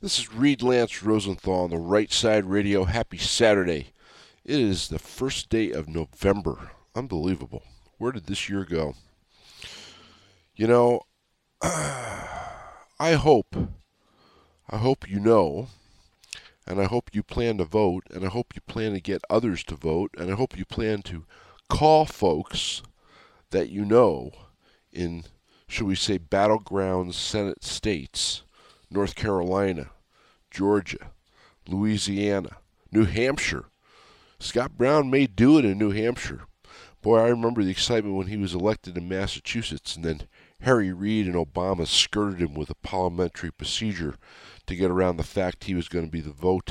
This is Reed Lance Rosenthal on the Right Side Radio. Happy Saturday. It is the first day of November. Unbelievable. Where did this year go? You know, I hope you know, and I hope you plan to vote, and I hope you plan to get others to vote, and I hope you plan to call folks that you know in, should we say, battleground Senate states, North Carolina, Georgia, Louisiana, New Hampshire. Scott Brown may do it in New Hampshire. Boy, I remember the excitement when he was elected in Massachusetts, and then Harry Reid and Obama skirted him with a parliamentary procedure to get around the fact he was going to be the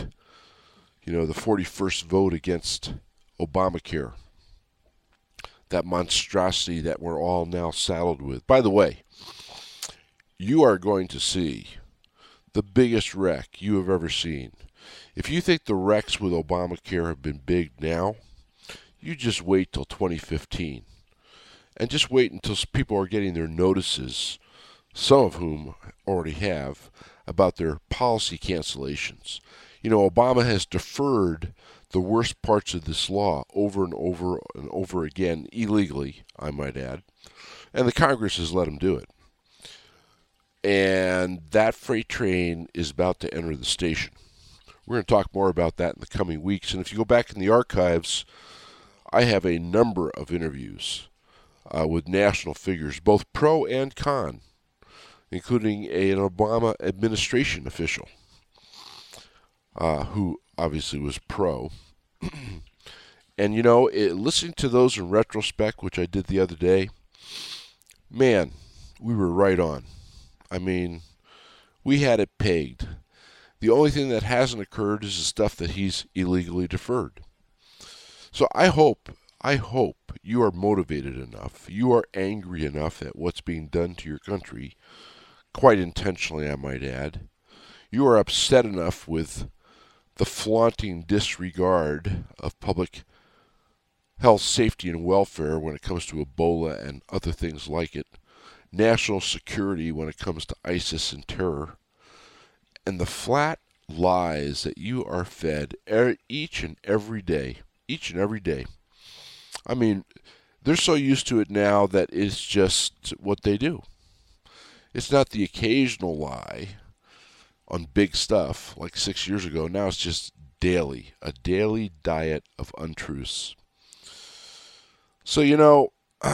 41st vote against Obamacare. That monstrosity that we're all now saddled with. By the way, you are going to see the biggest wreck you have ever seen. If you think the wrecks with Obamacare have been big now, you just wait till 2015. And just wait until people are getting their notices, some of whom already have, about their policy cancellations. You know, Obama has deferred the worst parts of this law over and over and over again, illegally, I might add. And the Congress has let him do it. And that freight train is about to enter the station. We're going to talk more about that in the coming weeks. And if you go back in the archives, I have a number of interviews with national figures, both pro and con, including an Obama administration official who obviously was pro. And, you know, listening to those in retrospect, which I did the other day, man, we were right on. I mean, we had it pegged. The only thing that hasn't occurred is the stuff that he's illegally deferred. So I hope you are motivated enough, you are angry enough at what's being done to your country, quite intentionally I might add. You are upset enough with the flaunting disregard of public health, safety, and welfare when it comes to Ebola and other things like it, national security when it comes to ISIS and terror, and the flat lies that you are fed each and every day. I mean, they're so used to it now that it's just what they do. It's not the occasional lie on big stuff like 6 years ago. Now it's just a daily diet of untruths. So, you know,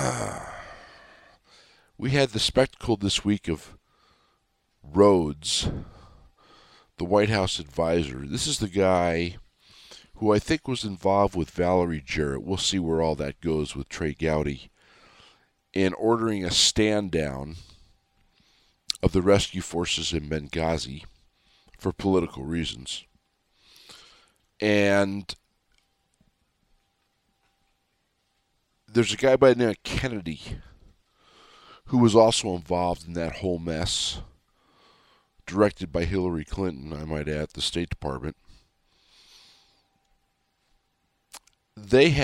we had the spectacle this week of Rhodes, the White House advisor. This is the guy who I think was involved with Valerie Jarrett. We'll see where all that goes with Trey Gowdy, in ordering a stand down of the rescue forces in Benghazi for political reasons. And there's a guy by the name of Kennedy who was also involved in that whole mess, directed by Hillary Clinton, I might add, the State Department. These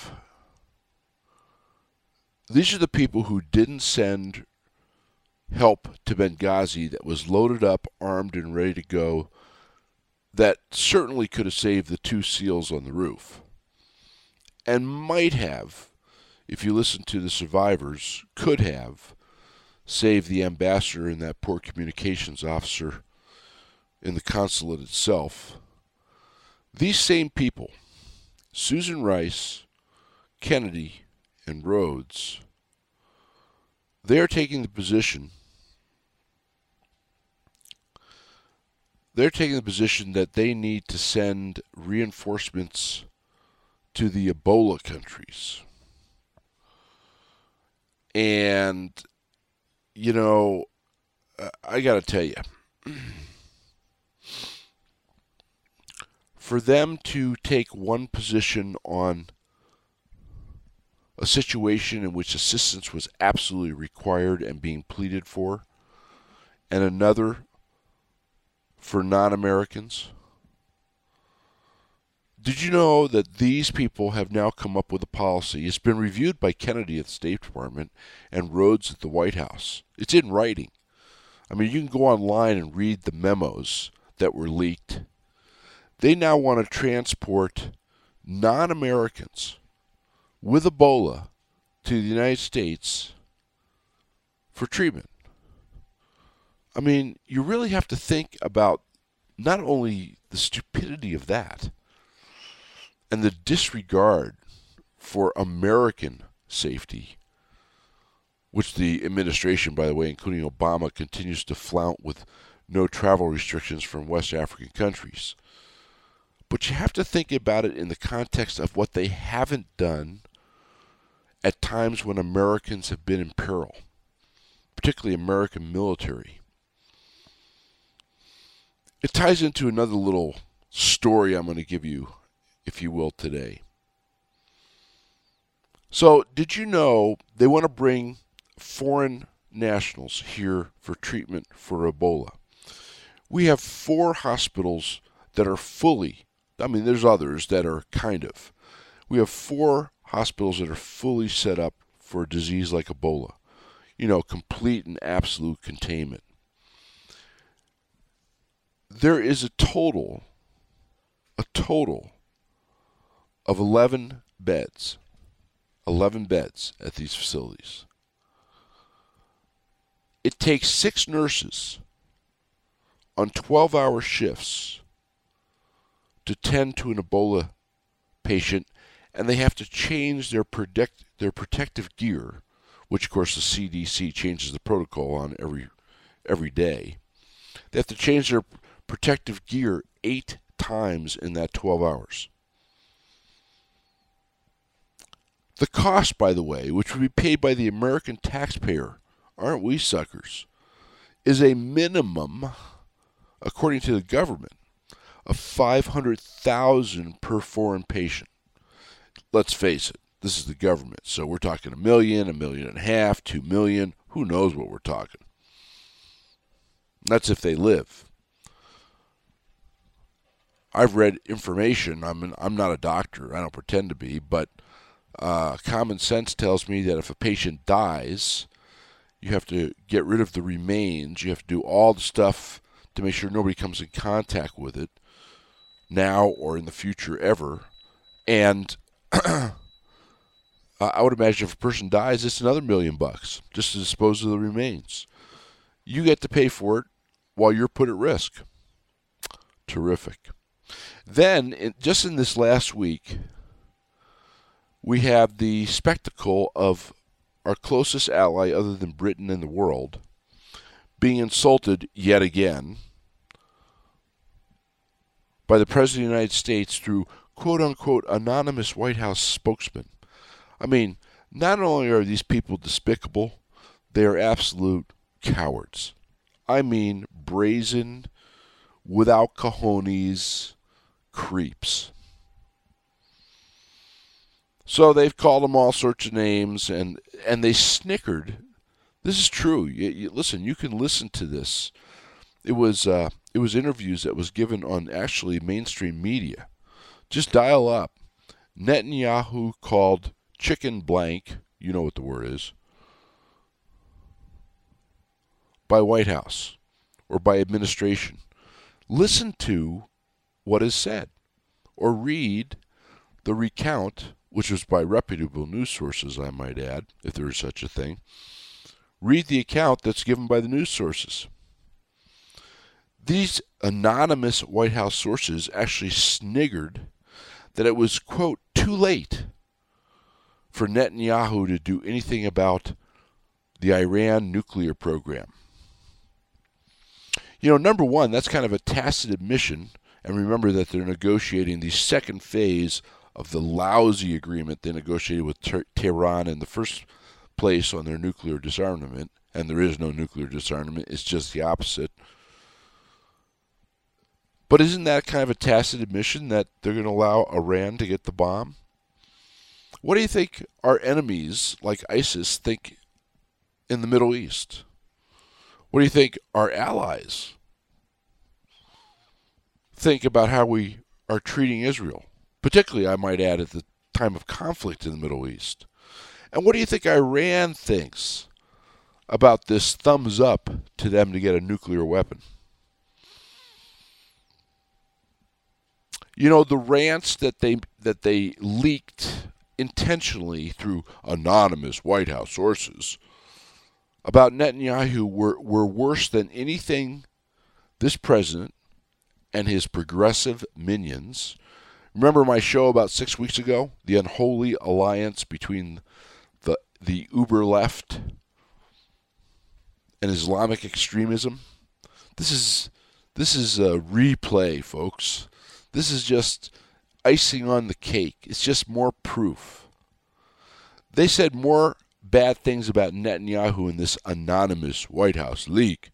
are the people who didn't send help to Benghazi that was loaded up, armed, and ready to go, that certainly could have saved the 2 SEALs on the roof. And might have, if you listen to the survivors, could have saved the ambassador and that poor communications officer in the consulate itself. These same people, Susan Rice, Kennedy, and Rhodes, they are taking the position that they need to send reinforcements to the Ebola countries. And, you know, I got to tell you, for them to take one position on a situation in which assistance was absolutely required and being pleaded for, and another for non-Americans. Did you know that these people have now come up with a policy? It's been reviewed by Kennedy at the State Department and Rhodes at the White House. It's in writing. I mean, you can go online and read the memos that were leaked, they now want to transport non-Americans with Ebola to the United States for treatment. I mean, you really have to think about not only the stupidity of that and the disregard for American safety, which the administration, by the way, including Obama, continues to flout with no travel restrictions from West African countries. But you have to think about it in the context of what they haven't done at times when Americans have been in peril, particularly American military. It ties into another little story I'm going to give you, if you will, today. So, did you know they want to bring foreign nationals here for treatment for Ebola? We have 4 hospitals that are fully, I mean, there's others that are kind of. We have 4 hospitals that are fully set up for a disease like Ebola. You know, complete and absolute containment. There is a total of 11 beds. 11 beds at these facilities. It takes 6 nurses on 12-hour shifts to tend to an Ebola patient, and they have to change their protective gear, which of course the CDC changes the protocol on every day. They have to change their protective gear 8 times in that 12 hours. The cost, by the way, which would be paid by the American taxpayer, aren't we suckers, is a minimum, according to the government, of $500,000 per foreign patient. Let's face it, this is the government, so we're talking $1 million, $1.5 million, $2 million, who knows what we're talking. That's if they live. I've read information, I'm not a doctor, I don't pretend to be, but common sense tells me that if a patient dies, you have to get rid of the remains. You have to do all the stuff to make sure nobody comes in contact with it now or in the future ever. And I would imagine if a person dies, it's another $1 million just to dispose of the remains. You get to pay for it while you're put at risk. Terrific. Then, just in this last week, we have the spectacle of our closest ally other than Britain in the world being insulted yet again by the President of the United States through quote-unquote anonymous White House spokesman. I mean, not only are these people despicable, they are absolute cowards. I mean, brazen, without cojones creeps. So they've called them all sorts of names, and they snickered. This is true. Listen, you can listen to this. It was interviews that was given on actually mainstream media. Just dial up. Netanyahu called chicken blank, you know what the word is, by White House or by administration. Listen to what is said, or read the recount, which was by reputable news sources, I might add, if there is such a thing. Read the account that's given by the news sources. These anonymous White House sources actually sniggered that it was, quote, too late for Netanyahu to do anything about the Iran nuclear program. You know, number one, that's kind of a tacit admission, and remember that they're negotiating the second phase of the lousy agreement they negotiated with Tehran in the first place on their nuclear disarmament, and there is no nuclear disarmament, it's just the opposite. But isn't that kind of a tacit admission that they're going to allow Iran to get the bomb? What do you think our enemies, like ISIS, think in the Middle East? What do you think our allies think about how we are treating Israel? Particularly, I might add, at the time of conflict in the Middle East. And what do you think Iran thinks about this thumbs up to them to get a nuclear weapon? The rants that they leaked intentionally through anonymous White House sources about Netanyahu were worse than anything this president and his progressive minions. Remember my show about 6 weeks ago? The unholy alliance between the uber left and Islamic extremism. This is a replay, folks. This is just icing on the cake. It's just more proof. They said more bad things about Netanyahu in this anonymous White House leak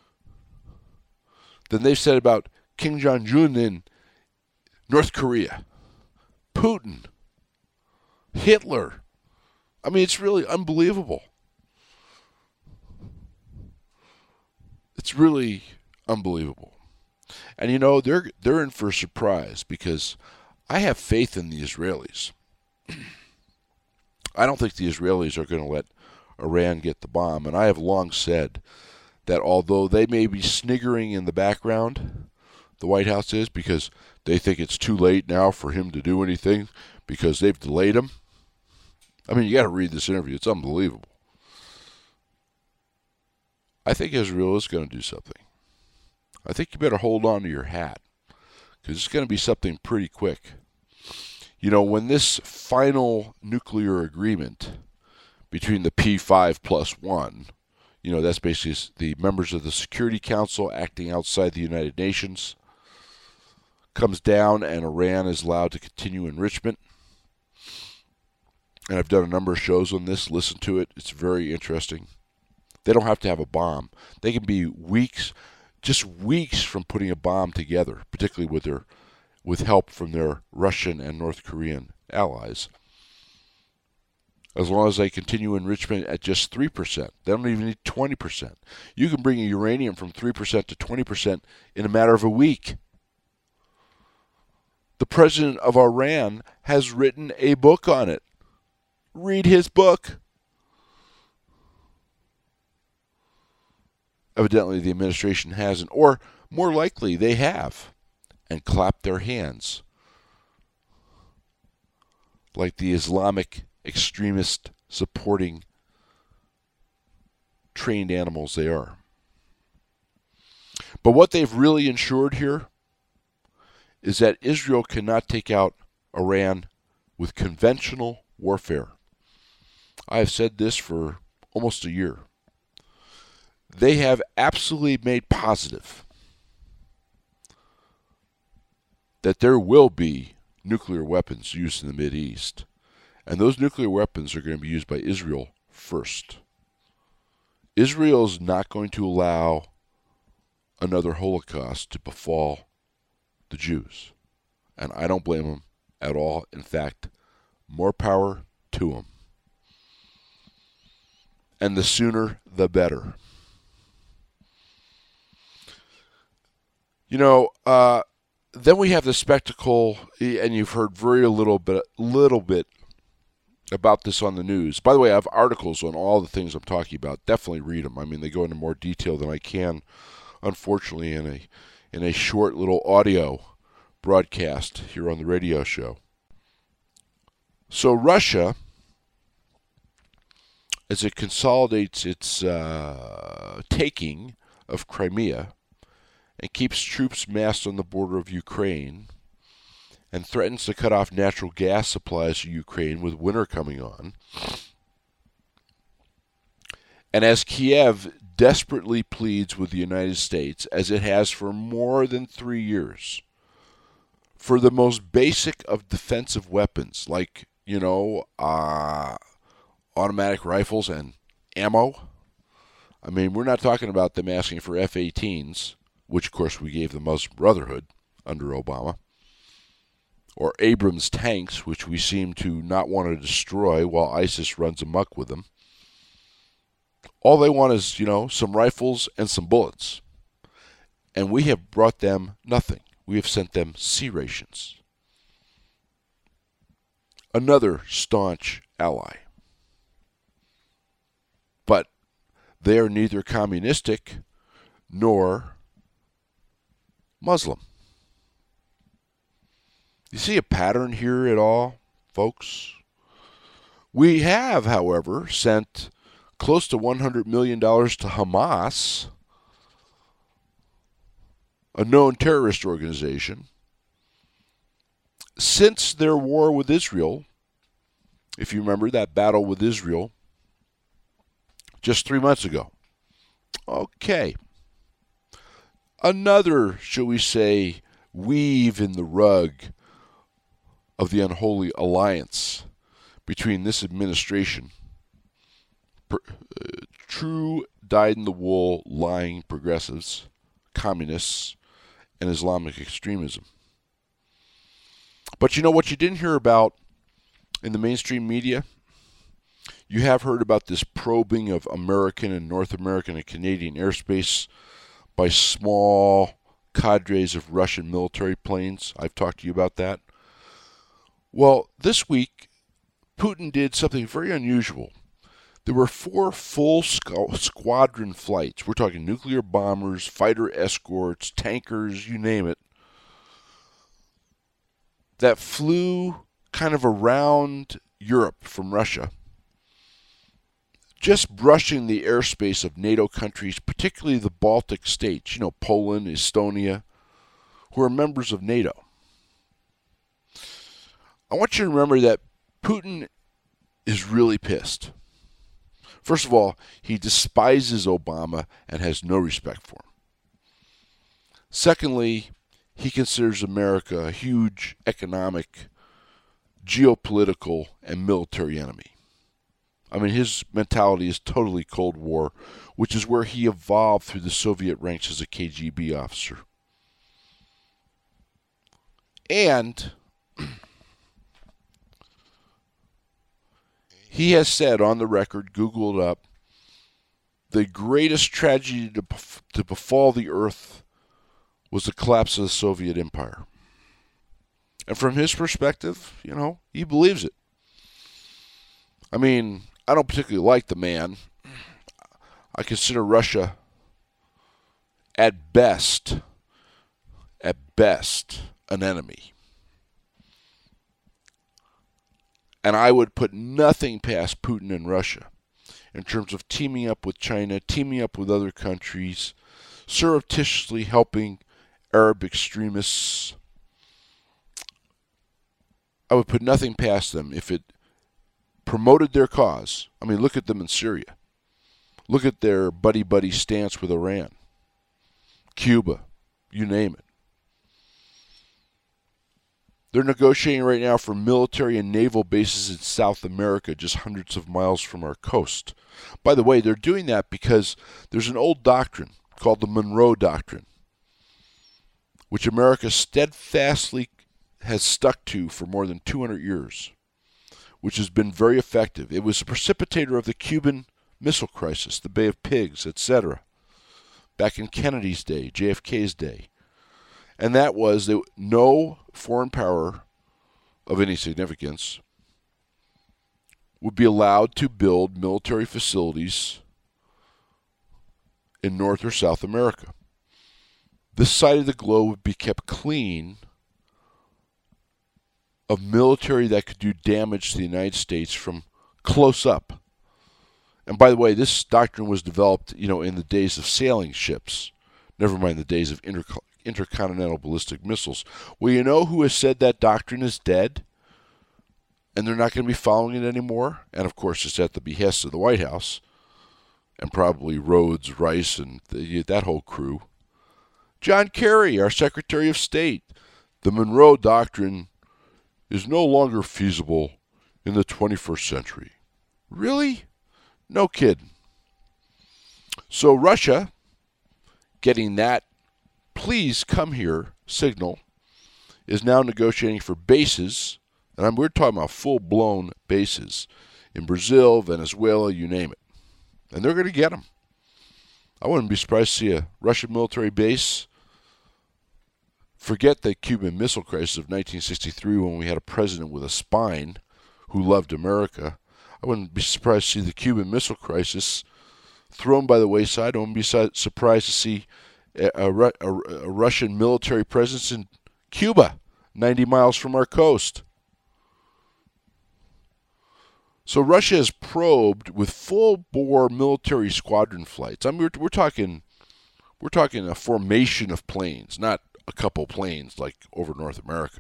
than they've said about Kim Jong-un in North Korea, Putin, Hitler. I mean, it's really unbelievable. It's really unbelievable. And they're in for a surprise because I have faith in the Israelis. I don't think the Israelis are going to let Iran get the bomb. And I have long said that although they may be sniggering in the background, the White House is, because they think it's too late now for him to do anything because they've delayed him. I mean, you got to read this interview. It's unbelievable. I think Israel is going to do something. I think you better hold on to your hat because it's going to be something pretty quick. When this final nuclear agreement between the P5+1, that's basically the members of the Security Council acting outside the United Nations, comes down and Iran is allowed to continue enrichment. And I've done a number of shows on this. Listen to it. It's very interesting. They don't have to have a bomb. They can be just weeks from putting a bomb together, particularly with help from their Russian and North Korean allies. As long as they continue enrichment at just 3%. They don't even need 20%. You can bring uranium from 3% to 20% in a matter of a week. The president of Iran has written a book on it. Read his book. Evidently, the administration hasn't, or more likely, they have, and clapped their hands like the Islamic extremist supporting trained animals they are. But what they've really ensured here is that Israel cannot take out Iran with conventional warfare. I have said this for almost a year. They have absolutely made positive that there will be nuclear weapons used in the Mideast. And those nuclear weapons are going to be used by Israel first. Israel is not going to allow another Holocaust to befall the Jews. And I don't blame them at all. In fact, more power to them. And the sooner, the better. Then we have the spectacle, and you've heard very little bit about this on the news. By the way, I have articles on all the things I'm talking about. Definitely read them. I mean, they go into more detail than I can, unfortunately, in a short little audio broadcast here on the radio show. So Russia, as it consolidates its taking of Crimea and keeps troops massed on the border of Ukraine and threatens to cut off natural gas supplies to Ukraine with winter coming on, and as Kiev desperately pleads with the United States, as it has for more than 3 years, for the most basic of defensive weapons, like, automatic rifles and ammo. I mean, we're not talking about them asking for F-18s, which, of course, we gave the Muslim Brotherhood under Obama, or Abrams tanks, which we seem to not want to destroy while ISIS runs amok with them. All they want is, some rifles and some bullets. And we have brought them nothing. We have sent them sea rations. Another staunch ally. But they are neither communistic nor Muslim. You see a pattern here at all, folks? We have, however, sent close to $100 million to Hamas, a known terrorist organization, since their war with Israel. If you remember that battle with Israel just 3 months ago. Okay. Another, shall we say, weave in the rug of the unholy alliance between this administration, true dyed-in-the-wool lying progressives, communists, and Islamic extremism. But you know what you didn't hear about in the mainstream media? You have heard about this probing of American and North American and Canadian airspace by small cadres of Russian military planes. I've talked to you about that. Well, this week, Putin did something very unusual. There were 4 full squadron flights. We're talking nuclear bombers, fighter escorts, tankers, you name it, that flew kind of around Europe from Russia, just brushing the airspace of NATO countries, particularly the Baltic states, you know, Poland, Estonia, who are members of NATO. I want you to remember that Putin is really pissed. First of all, he despises Obama and has no respect for him. Secondly, he considers America a huge economic, geopolitical, and military enemy. I mean, his mentality is totally Cold War, which is where he evolved through the Soviet ranks as a KGB officer. And he has said on the record, Google it up, the greatest tragedy to befall the earth was the collapse of the Soviet Empire. And from his perspective, you know, he believes it. I mean, I don't particularly like the man. I consider Russia at best, an enemy. And I would put nothing past Putin and Russia in terms of teaming up with China, teaming up with other countries, surreptitiously helping Arab extremists. I would put nothing past them if it promoted their cause. I mean, look at them in Syria. Look at their buddy-buddy stance with Iran, Cuba, you name it. They're negotiating right now for military and naval bases in South America, just hundreds of miles from our coast. By the way, they're doing that because there's an old doctrine called the Monroe Doctrine, which America steadfastly has stuck to for more than 200 years, which has been very effective. It was a precipitator of the Cuban Missile Crisis, the Bay of Pigs, etc., back in Kennedy's day, JFK's day. And that was that no foreign power of any significance would be allowed to build military facilities in North or South America. This side of the globe would be kept clean of military that could do damage to the United States from close up. And by the way, this doctrine was developed, in the days of sailing ships, never mind the days of intercontinental ballistic missiles. Well, you know who has said that doctrine is dead? And they're not going to be following it anymore? And of course, it's at the behest of the White House, and probably Rhodes, Rice, and that whole crew. John Kerry, our Secretary of State. The Monroe Doctrine is no longer feasible in the 21st century. Really? No kidding. So Russia, getting that please come here signal, is now negotiating for bases, and we're talking about full-blown bases in Brazil, Venezuela, you name it. And they're going to get them. I wouldn't be surprised to see a Russian military base. Forget the Cuban Missile Crisis of 1963 when we had a president with a spine who loved America. I wouldn't be surprised to see the Cuban Missile Crisis thrown by the wayside. I wouldn't be surprised to see a Russian military presence in Cuba 90 miles from our coast. So Russia has probed with full-bore military squadron flights. I mean, we're talking a formation of planes, not a couple planes like over North America.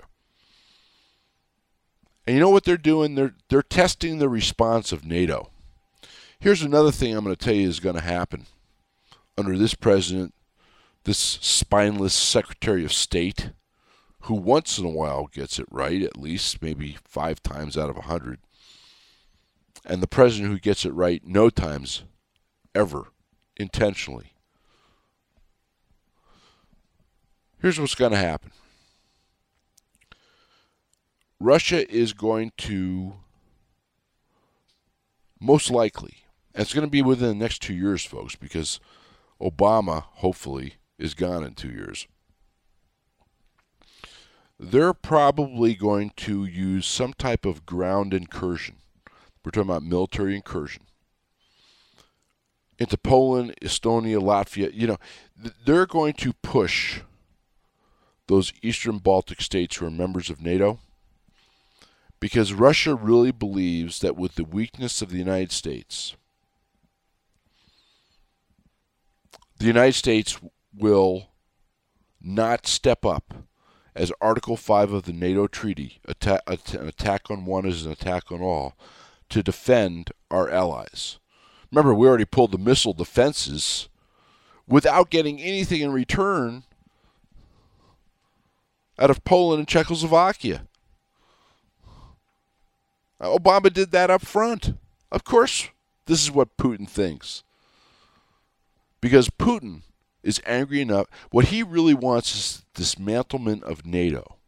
And you know what they're doing? They're testing the response of NATO. Here's another thing I'm going to tell you is going to happen under this president, this spineless Secretary of State, who once in a while gets it right, at least maybe 5 times out of 100. And the president who gets it right no times ever, intentionally. Here's what's going to happen. Russia is going to, most likely, and it's going to be within the next 2 years, folks, because Obama, hopefully, is gone in 2 years. They're probably going to use some type of ground incursion. We're talking about military incursion into Poland, Estonia, Latvia. You know, they're going to push those Eastern Baltic states who are members of NATO, because Russia really believes that with the weakness of the United States will not step up as Article 5 of the NATO treaty, an attack on one is an attack on all, to defend our allies. Remember, we already pulled the missile defenses without getting anything in return out of Poland and Czechoslovakia. Obama did that up front. Of course, this is what Putin thinks. Because Putin is angry enough. What he really wants is dismantlement of NATO.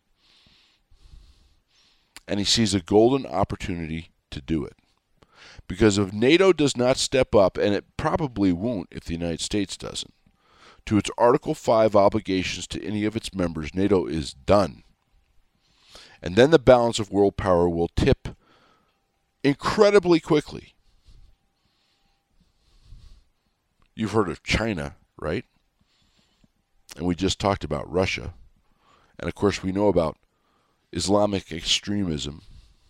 And he sees a golden opportunity to do it. Because if NATO does not step up, and it probably won't if the United States doesn't, to its Article 5 obligations to any of its members, NATO is done. And then the balance of world power will tip incredibly quickly. You've heard of China, right? And we just talked about Russia. And of course we know about Islamic extremism.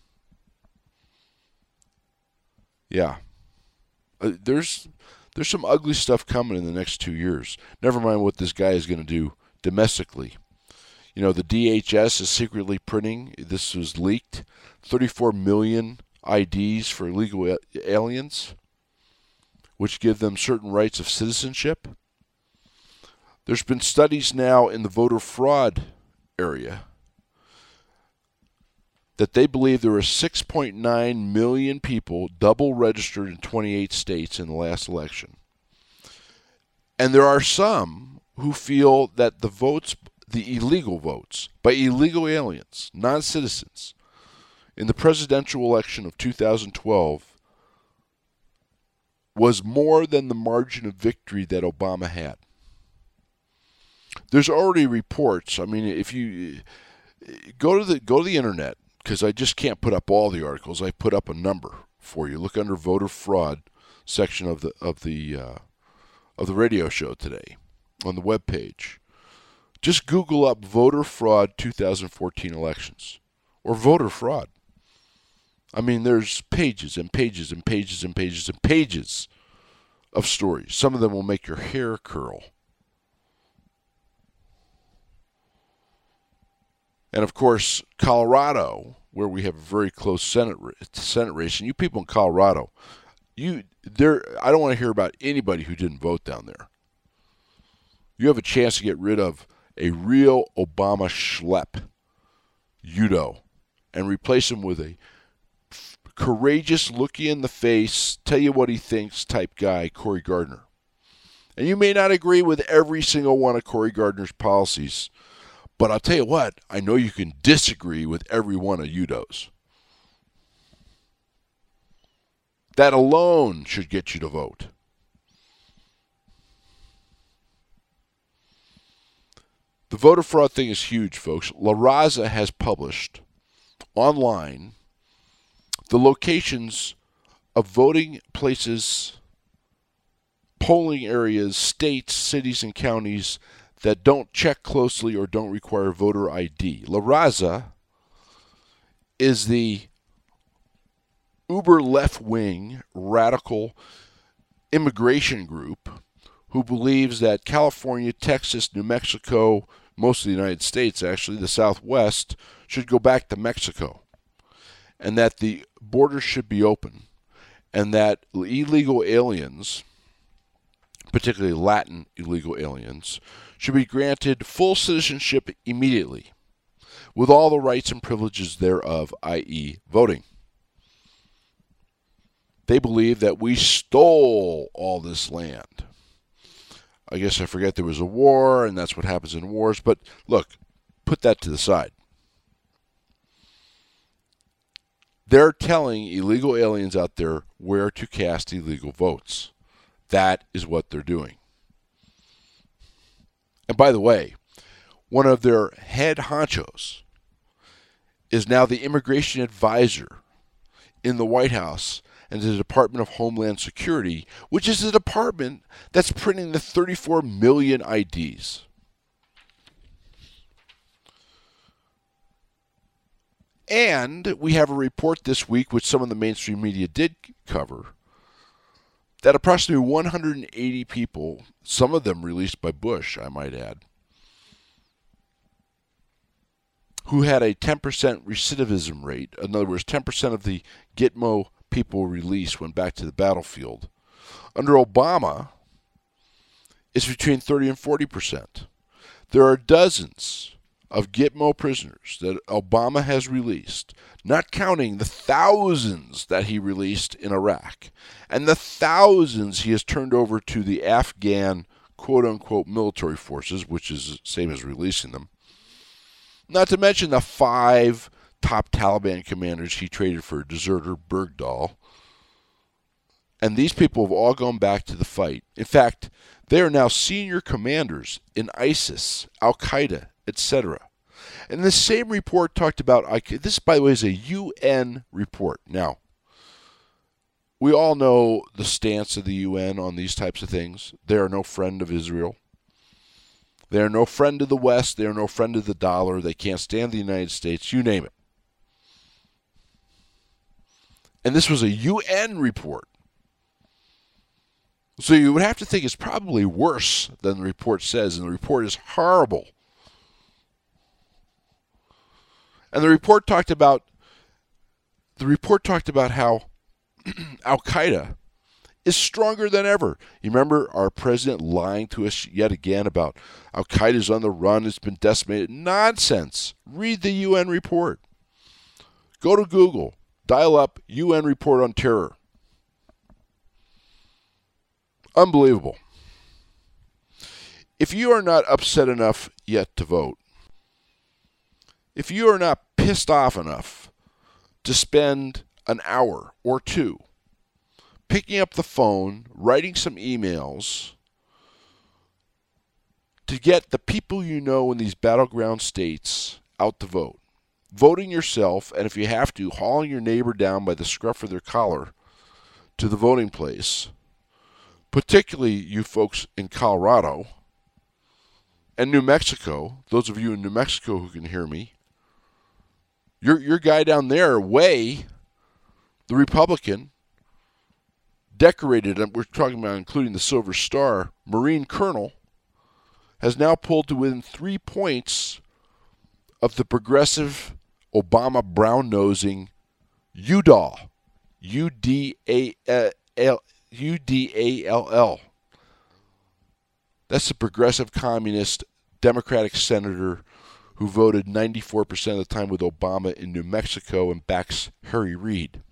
Yeah. There's some ugly stuff coming in the next 2 years. Never mind what this guy is going to do domestically. You know, the DHS is secretly printing, this was leaked, 34 million IDs for illegal aliens, which give them certain rights of citizenship. There's been studies now in the voter fraud area that they believe there were 6.9 million people double registered in 28 states in the last election. And there are some who feel that the votes, the illegal votes, by illegal aliens, non-citizens, in the presidential election of 2012 was more than the margin of victory that Obama had. There's already reports. I mean, if you go to the internet, because I just can't put up all the articles. I put up a number for you. Look under voter fraud section of the radio show today on the webpage. Just Google up voter fraud 2014 elections or voter fraud. I mean, there's pages and pages and pages and pages and pages of stories. Some of them will make your hair curl. And of course, Colorado, where we have a very close Senate race, and you people in Colorado, I don't want to hear about anybody who didn't vote down there. You have a chance to get rid of a real Obama schlep, Udo, and replace him with a courageous, look you in the face, tell you what he thinks type guy, Cory Gardner. And you may not agree with every single one of Cory Gardner's policies, but I'll tell you what, I know you can disagree with every one of Udo's. That alone should get you to vote. The voter fraud thing is huge, folks. La Raza has published online the locations of voting places, polling areas, states, cities, and counties that don't check closely or don't require voter ID. La Raza is the uber left-wing radical immigration group who believes that California, Texas, New Mexico, most of the United States actually, the Southwest, should go back to Mexico, and that the border should be open, and that illegal aliens, particularly Latin illegal aliens, should be granted full citizenship immediately, with all the rights and privileges thereof, i.e. voting. They believe that we stole all this land. I guess I forget there was a war, and that's what happens in wars, but look, put that to the side. They're telling illegal aliens out there where to cast illegal votes. That is what they're doing. And by the way, one of their head honchos is now the immigration advisor in the White House and the Department of Homeland Security, which is the department that's printing the 34 million IDs. And we have a report this week, which some of the mainstream media did cover, that approximately 180 people, some of them released by Bush, I might add, who had a 10% recidivism rate, in other words, 10% of the Gitmo people released went back to the battlefield. Under Obama, it's between 30 and 40%. There are dozens of Gitmo prisoners that Obama has released, not counting the thousands that he released in Iraq, and the thousands he has turned over to the Afghan quote-unquote military forces, which is the same as releasing them. Not to mention the 5 top Taliban commanders he traded for a deserter, Bergdahl. And these people have all gone back to the fight. In fact, they are now senior commanders in ISIS, Al-Qaeda, etc. And the same report talked about, this by the way is a UN report. Now, we all know the stance of the UN on these types of things. They are no friend of Israel. They are no friend of the West. They are no friend of the dollar. They can't stand the United States. You name it. And this was a UN report. So you would have to think it's probably worse than the report says, and the report is horrible. And the report talked about how Al-Qaeda is stronger than ever. You remember our president lying to us yet again about Al-Qaeda's on the run, it's been decimated. Nonsense. Read the UN report. Go to Google. Dial up UN report on terror. Unbelievable. If you are not upset enough yet to vote, if you are not pissed off enough to spend an hour or two picking up the phone, writing some emails to get the people you know in these battleground states out to vote, voting yourself, and if you have to, hauling your neighbor down by the scruff of their collar to the voting place, particularly you folks in Colorado and New Mexico, those of you in New Mexico who can hear me, your guy down there, Way, the Republican, decorated, and we're talking about including the Silver Star, Marine Colonel, has now pulled to within 3 points of the progressive Obama brown-nosing Udall, UDALL. That's the progressive communist Democratic senator who voted 94% of the time with Obama in New Mexico and backs Harry Reid.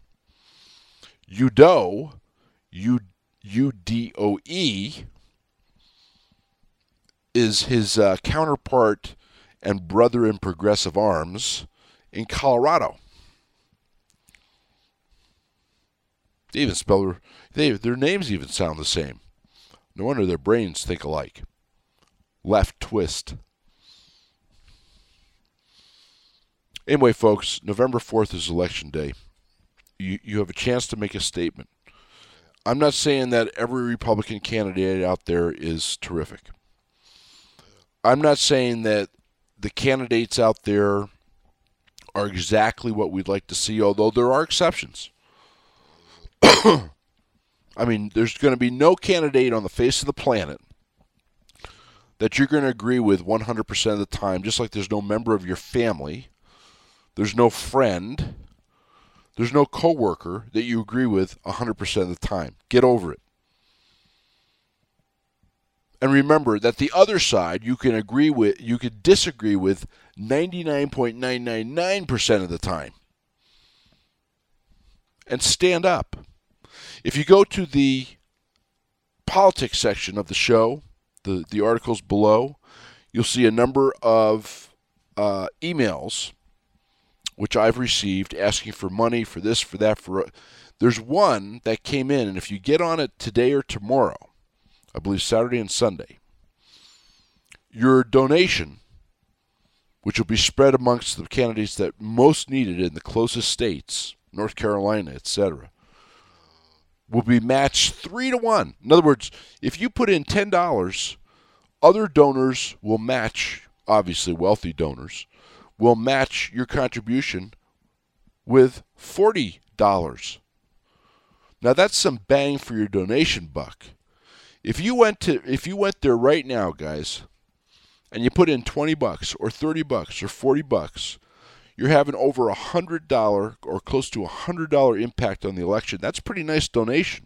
Udoe, UDOE, is his counterpart and brother in progressive arms in Colorado. They even spell their names even sound the same. No wonder their brains think alike. Left twist. Anyway, folks, November 4th is Election Day. You have a chance to make a statement. I'm not saying that every Republican candidate out there is terrific. I'm not saying that the candidates out there are exactly what we'd like to see, although there are exceptions. I mean, there's going to be no candidate on the face of the planet that you're going to agree with 100% of the time, just like there's no member of your family, there's no friend, there's no coworker that you agree with 100% of the time. Get over it. And remember that the other side you can disagree with 99.999% of the time. And stand up. If you go to the politics section of the show, the articles below, you'll see a number of emails which I've received asking for money, for this, for that. There's one that came in, and if you get on it today or tomorrow, I believe Saturday and Sunday, your donation, which will be spread amongst the candidates that most need it in the closest states, North Carolina, etc., will be matched 3-1. In other words, if you put in $10, other donors will match, obviously wealthy donors, will match your contribution with $40. Now that's some bang for your donation buck. If you went there right now, guys, and you put in $20 or $30 or $40, you're having over $100 or close to $100 impact on the election. That's a pretty nice donation.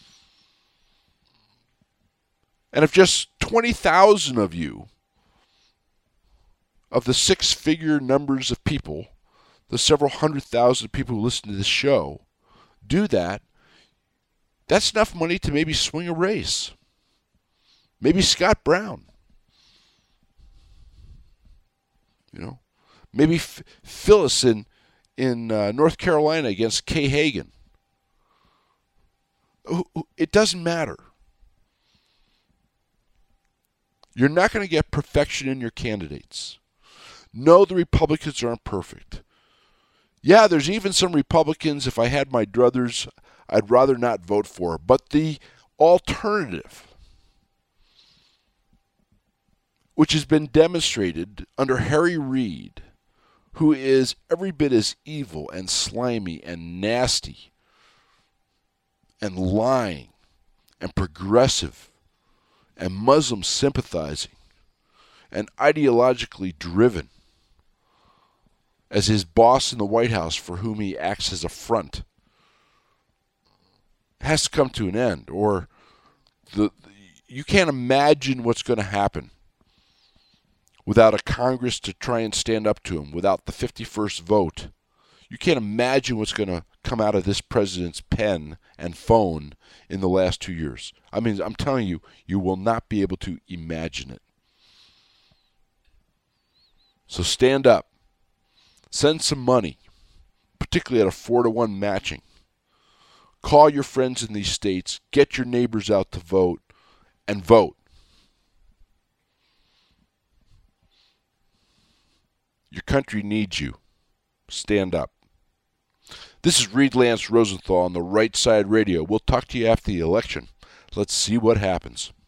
And if just 20,000 of you, of the six-figure numbers of people, the several 100,000 people who listen to this show, do that, that's enough money to maybe swing a race. Maybe Scott Brown. Maybe Phyllis in North Carolina against Kay Hagan. It doesn't matter. You're not going to get perfection in your candidates. No, the Republicans aren't perfect. Yeah, there's even some Republicans, if I had my druthers, I'd rather not vote for. But the alternative, which has been demonstrated under Harry Reid, who is every bit as evil and slimy and nasty and lying and progressive and Muslim sympathizing and ideologically driven as his boss in the White House, for whom he acts as a front, has to come to an end. Or you can't imagine what's going to happen without a Congress to try and stand up to him, without the 51st vote. You can't imagine what's going to come out of this president's pen and phone in the last 2 years. I mean, I'm telling you, you will not be able to imagine it. So stand up. Send some money, particularly at a 4-1 matching. Call your friends in these states. Get your neighbors out to vote, and vote. Your country needs you. Stand up. This is Reed Lance Rosenthal on the Right Side Radio. We'll talk to you after the election. Let's see what happens.